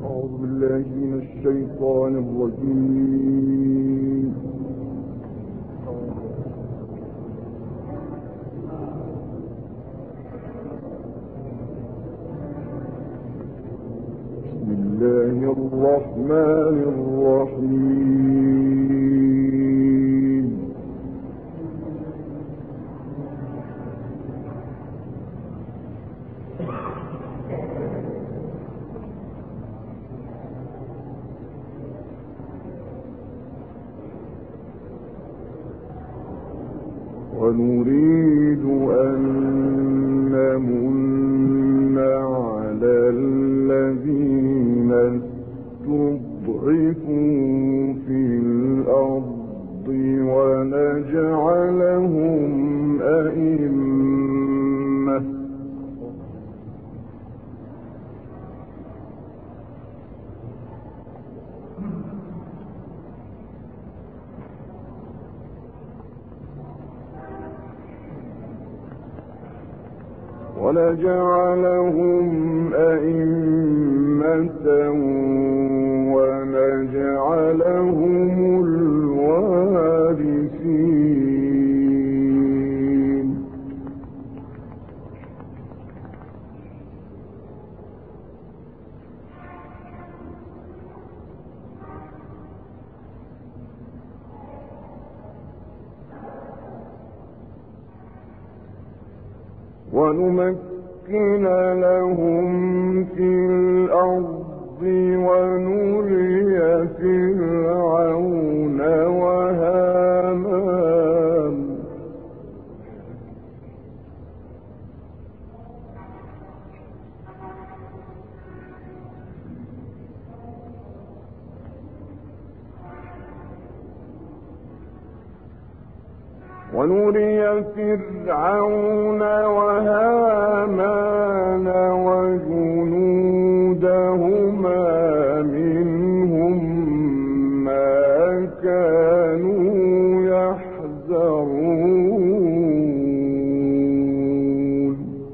أعوذ بالله من الشيطان الرجيم. بسم الله الرحمن الرحيم. ونريد أن نمن على الذين استضعفوا في الأرض ونجعلهم أئمة ونجعلهم الوارثين. ونمكن لهم في الأرض ونري فرعون وهامان وجنودهما منهم ما كانوا يحذرون.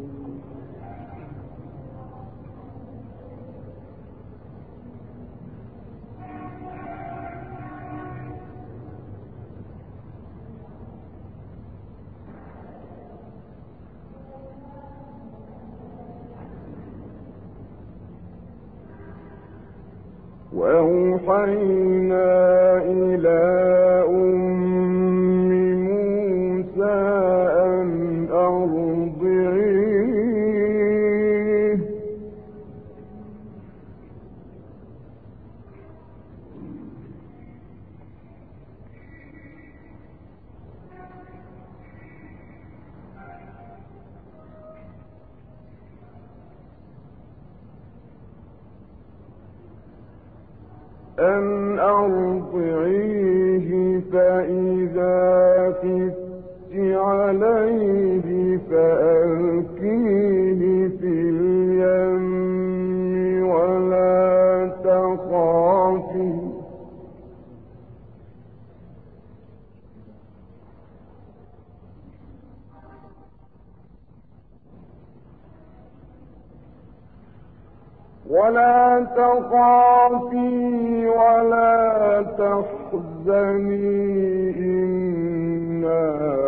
وأوحينا إلى أم موسى أن أرضعيه فإذا خفت عليه فألقيه في اليم ولا تخافي ولا تحزني إنا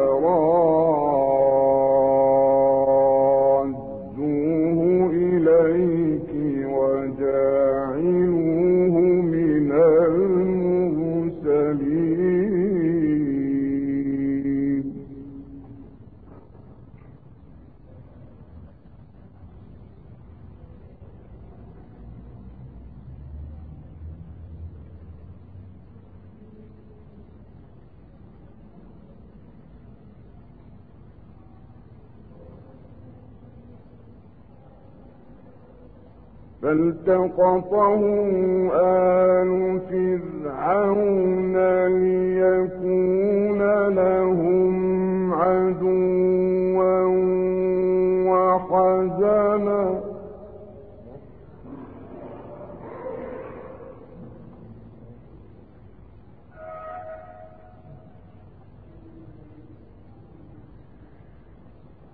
رادوه إليك وجاعلوه من المرسلين. فالتقطه آل فرعون ليكون لهم عدوا وحزنا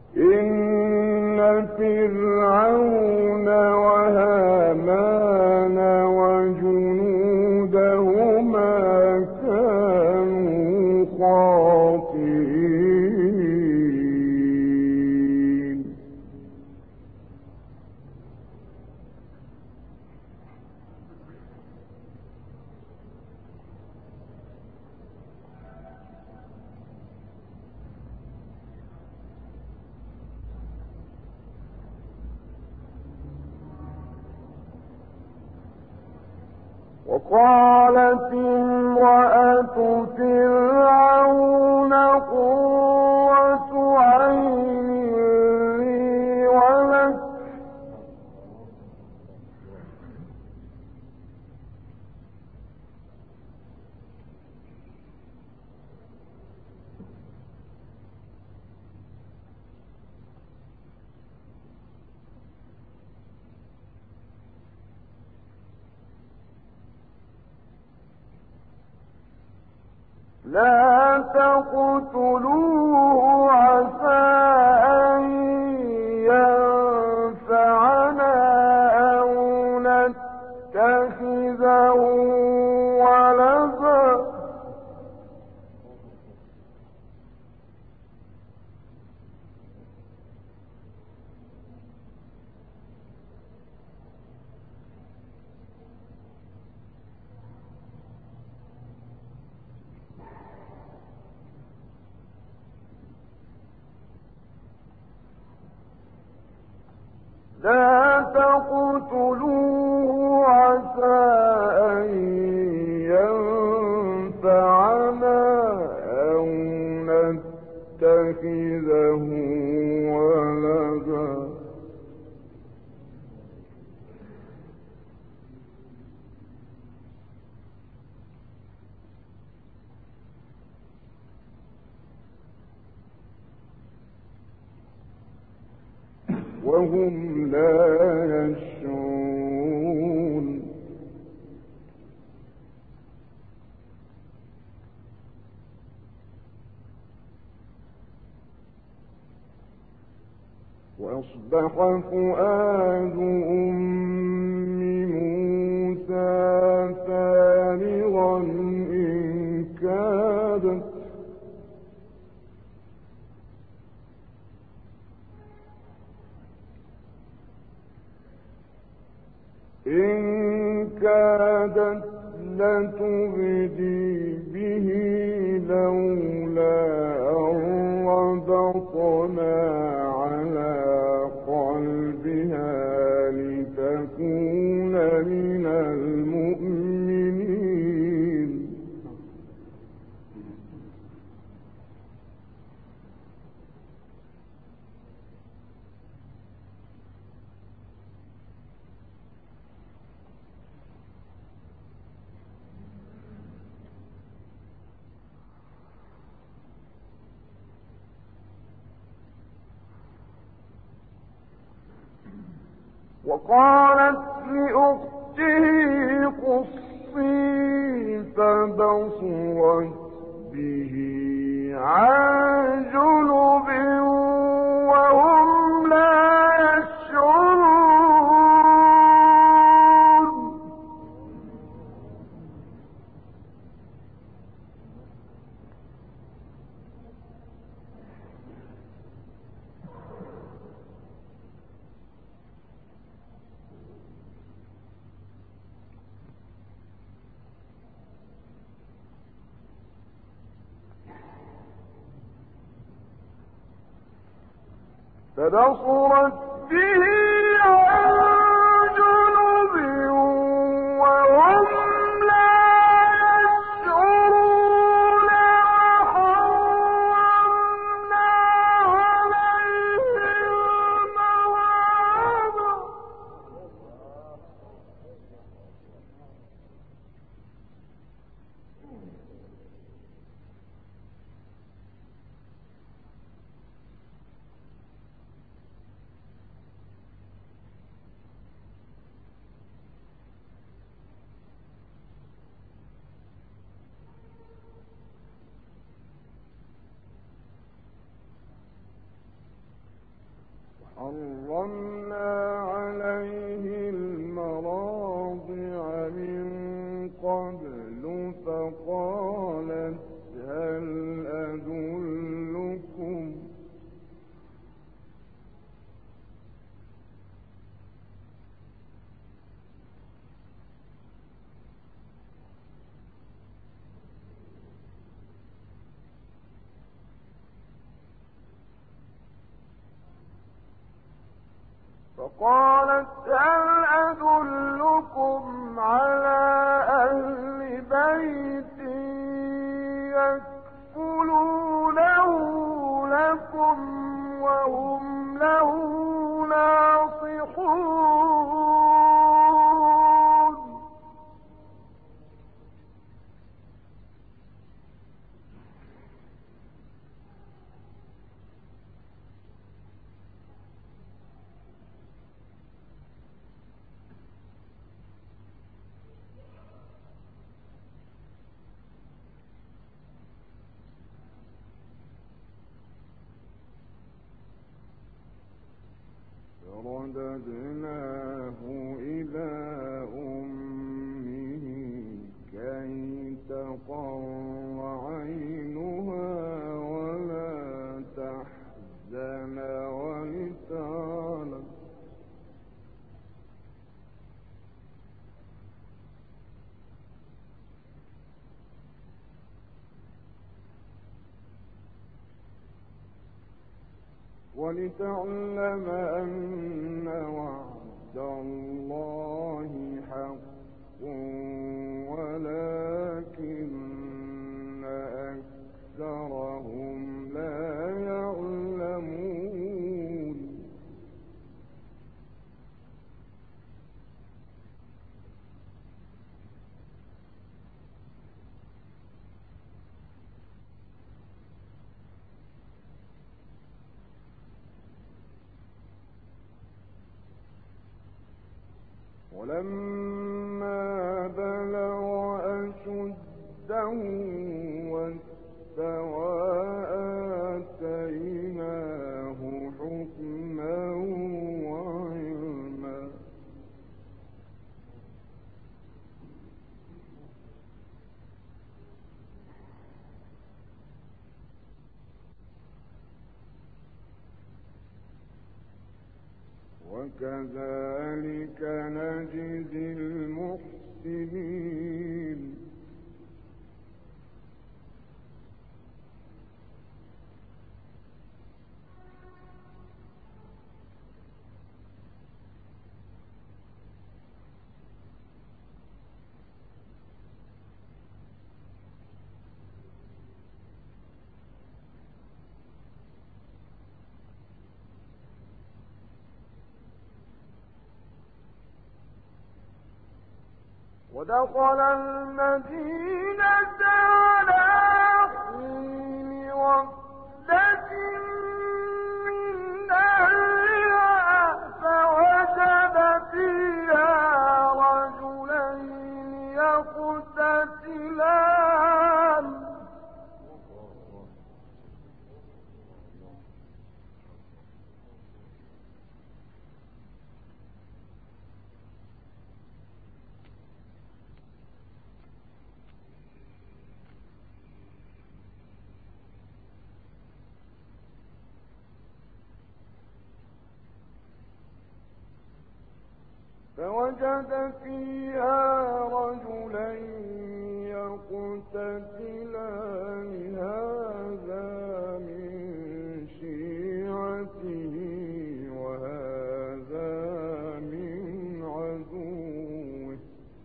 إن فرعون وهامان وجنودهما كانوا خاطئين. وقالت امرأة فرعون قرة عين لي ولك لا تقتلوه عسى أن ينفعنا أو نتخذه ولدا لا تقتلوه عسى أن ينفعنا أو نتخذه ولدا وهم لا يشعرون. وأصبح فؤاد أم موسى فارغا إن كادت لتبدي به لولا أن ربطنا على قلبها لتكون من المؤمنين. وقالت لأخته قصي فبصرت به عن جنب وهم لا يشعرون. فبصرت به عن جنب وهم لا يشعرون. وحرمنا عليه المراضع فقالت هل أدلكم على أهل بيت يكفلونه لكم وهم له ناصحون. فرددناه إلى أمه كي تقر عينها ولا تحزن ولتعلم أن وعد الله حق ولكن أكثرهم لا يعلمون. ولما بلغ أشده واستوى آتيناه حكما وعلما. وكذلك نجزي المحسنين. ودخل المدينة على حين غفلة من أهلها فوجد فيها رجلين يقتتلان فوجد فيها رجلين يقتتلان هذا من شيعته وهذا من عدوه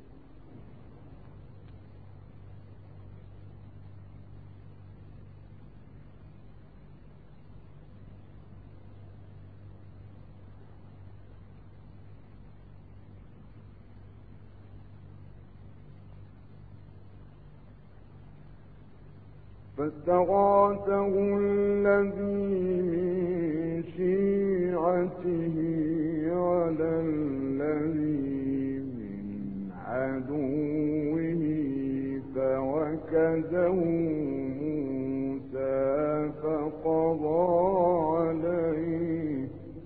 فاستغاثه الذي من شيعته على الذي من عدوه فوكزه موسى فقضى عليه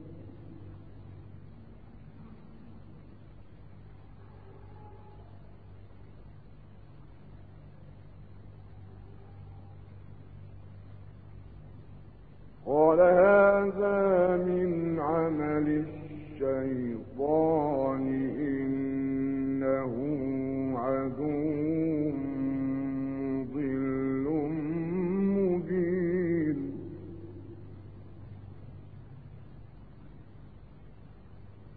قال هذا من عمل الشيطان إنه عدو مضل مبين.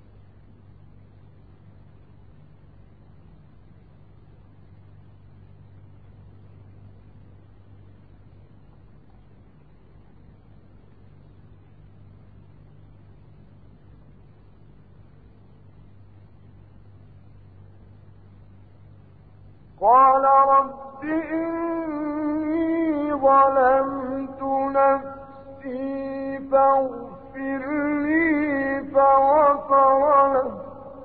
قال رب إني ظلمت نفسي فاغفر لي فغفر له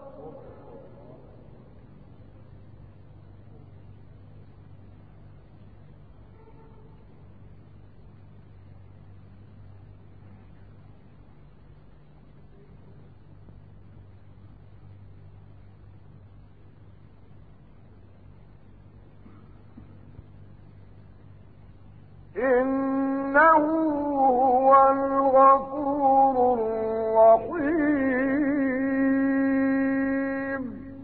إنه هو الغفور الرحيم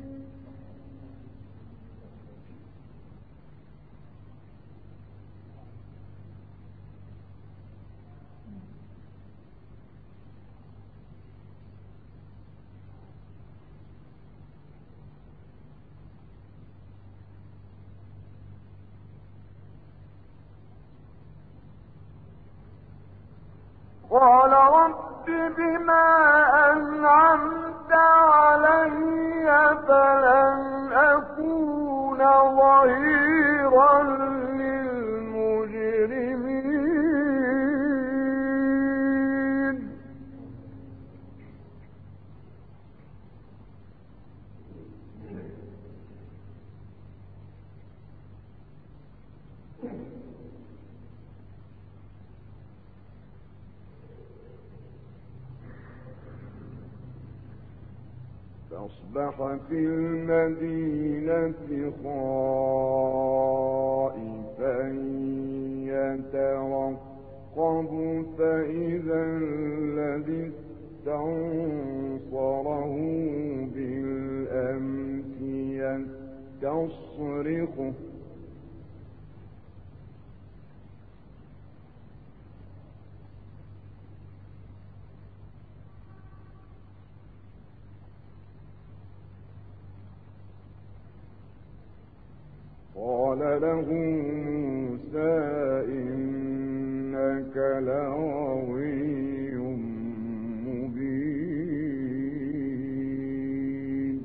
قال رب بما أنعمت علي فلن أكون ظهيرا للمجرمين فأصبح في المدينة خائفا يترقب فإذا الذي استنصره بالأمس يستصرخه قال له موسى إنك لغوي مبين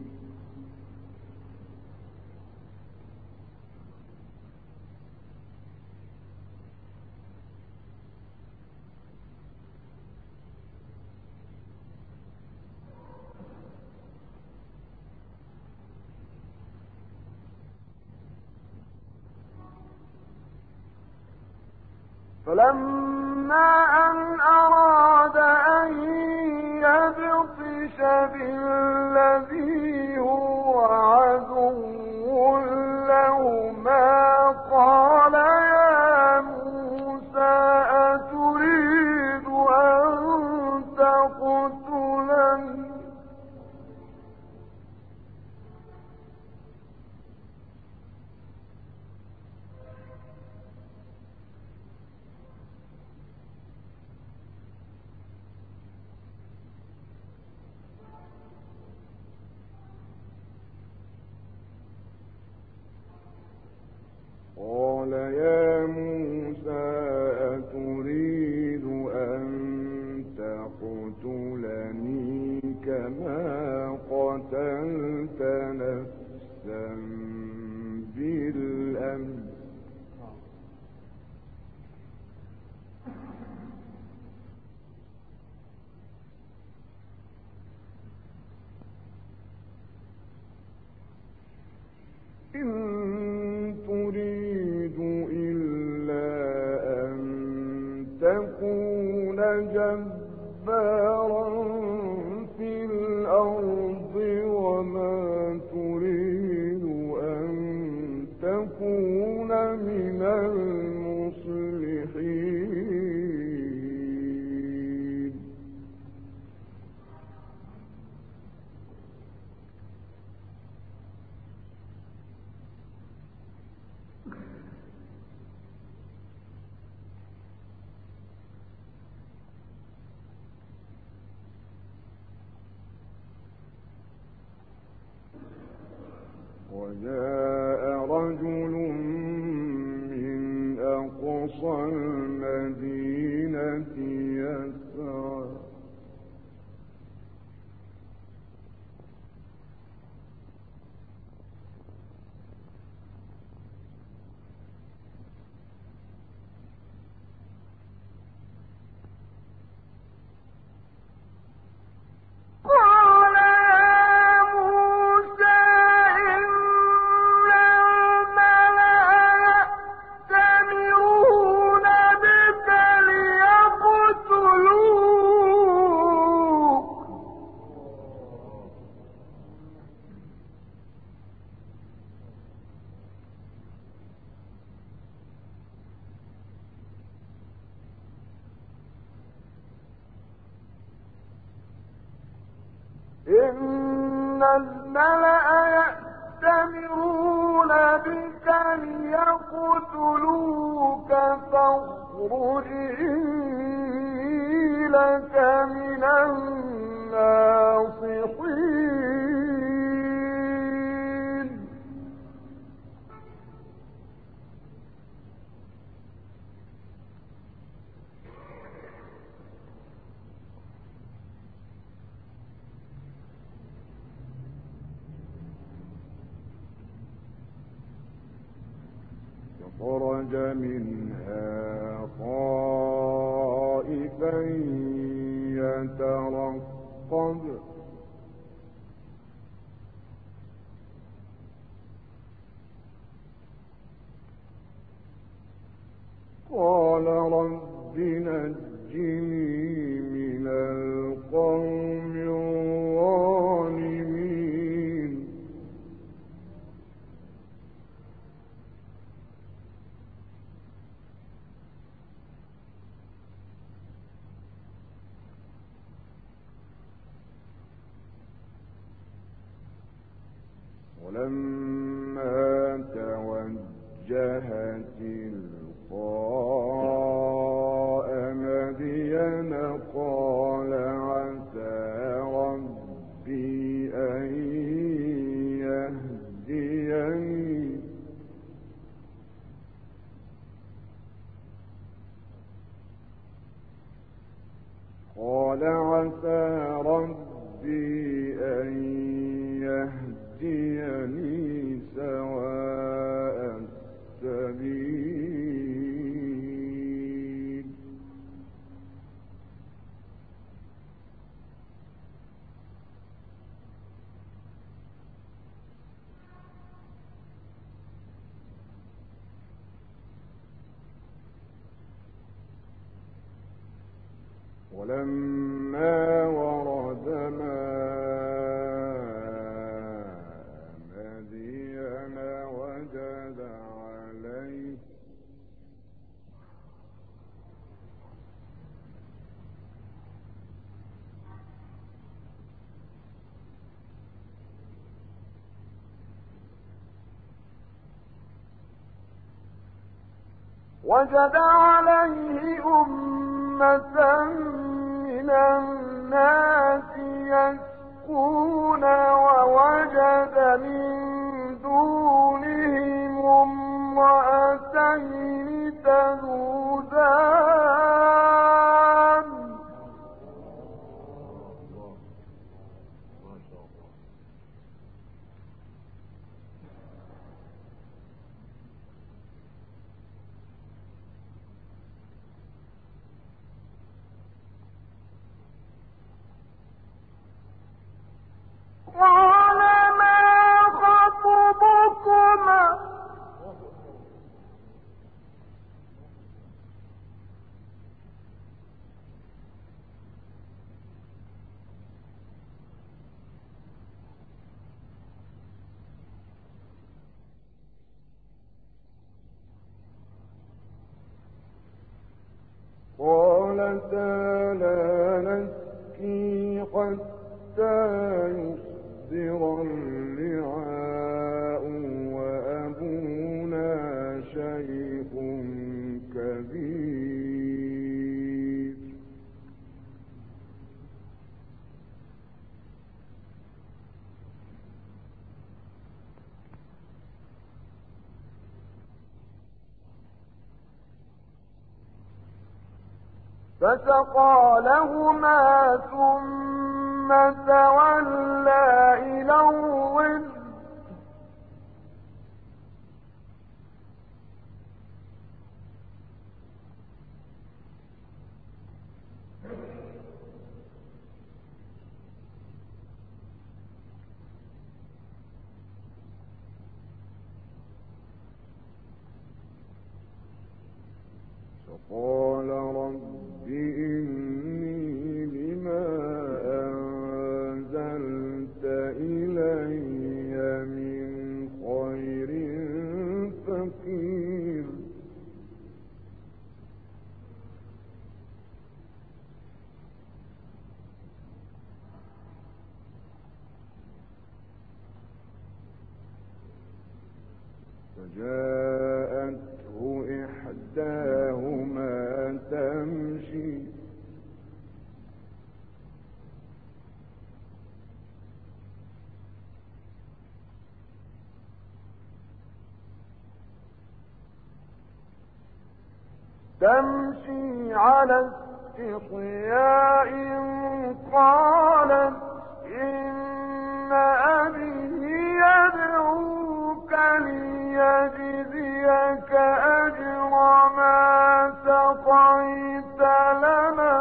فلما أن أراد أن يبطش بالذي هو عدو لهما قال يا موسى أتريد أن تقتلني قال يا موسى أتريد أن تقتلني كما قتلت نفسا بالأمس إن تريد إلا أن تكون جبارا في الأرض وما تريد أن تكون من المصلحين وجاء رجل من أقصى المدينة يسعى إن الملأ يأتمرون بك ليقتلوك فاخرج إني لك من الناصحين فخرج منها خائفا يترقب قال رب نجني من القوم الظالمين ولما توجه تلقاء مدين قال عسى ربي أن يهديني قال عسى ربي أن يهديني سواء السبيل ولما ورد ماء مدين وجد عليه أمة من الناس يسقون ووجد من دونهم امرأتين تذودان قال ما خطبكما قالتا لا نسقي حتى يصدر الرعاء وأبونا شيخ كبير فسقى لهما ثم تولى إلى الظل فقال رب إني لما أنزلت إلي من خير فقير فجاءته إحداهما تمشي على استحياء قالت إن أبي يدعوك ليجزيك أجر ما سقيت لنا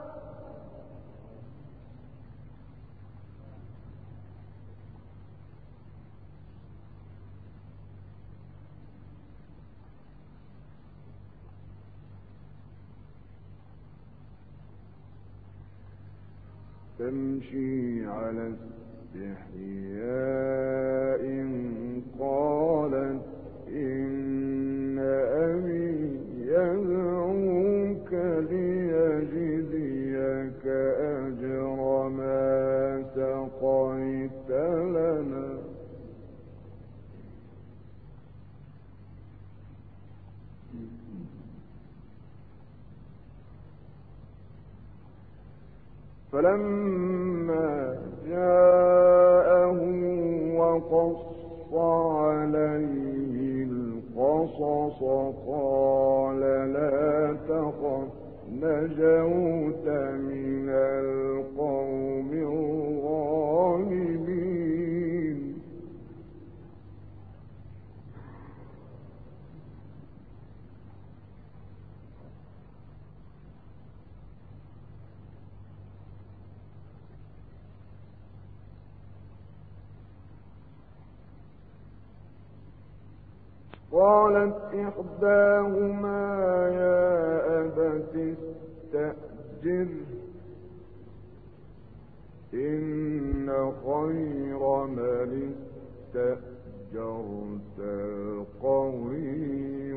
تمشي على استحياء قالت إن أبي يدعوك ليجزيك أجر ما سقيت لنا فلما جاءه وقص عليه القصص قال لا تخف نجوت من القوم الظالمين قالت إحداهما يا أبت استأجره إن خير من استأجرت القوي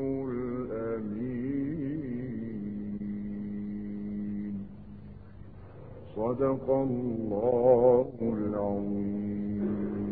الأمين صدق الله العظيم.